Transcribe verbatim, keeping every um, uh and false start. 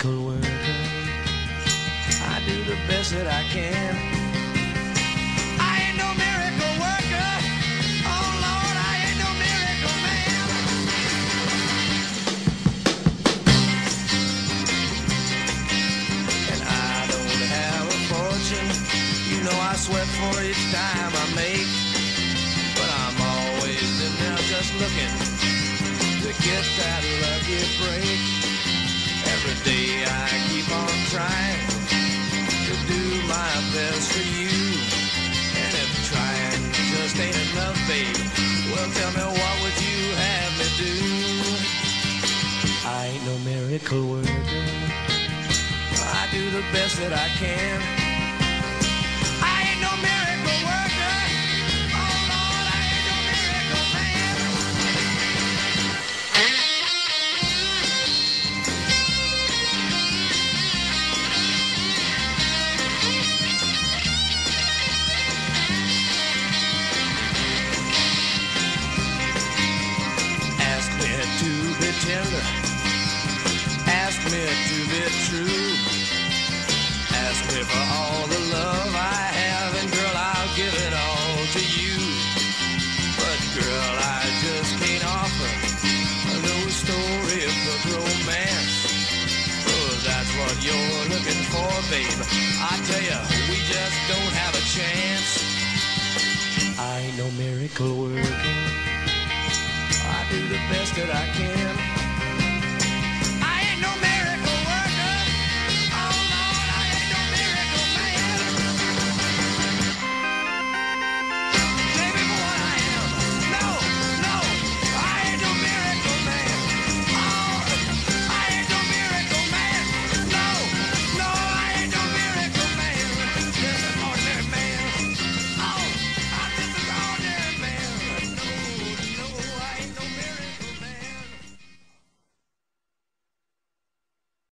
miracle worker. I do the best that I can. I ain't no miracle worker. Oh Lord, I ain't no miracle man. And I don't have a fortune. You know I sweat for each dime I make. But I'm always in there just looking to get that lucky break. Every day I keep on trying to do my best for you. And if trying just ain't enough, babe, well tell me what would you have me do? I ain't no miracle worker. I do the best that I can. I ain't no miracle worker. Oh Lord, I ain't no miracle man. Ask me to be tender. Ask me to be true. Ask me for all the love I have, and girl, I'll give it all to you. But girl, I just can't offer no storybook romance. Oh, that's what you're looking for, babe. I tell ya, we just don't have a chance. I ain't no miracle worker. I do the best that I can.